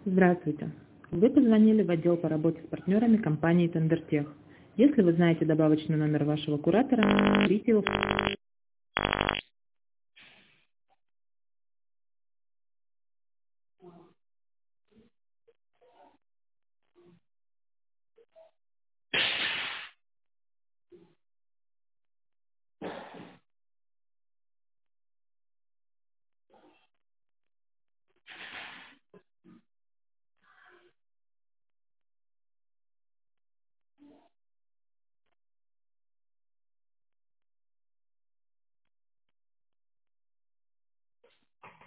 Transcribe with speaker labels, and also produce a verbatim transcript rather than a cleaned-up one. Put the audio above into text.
Speaker 1: Здравствуйте. Вы позвонили в отдел по работе с партнерами компании Тендертех. Если вы знаете добавочный номер вашего куратора, наберите его.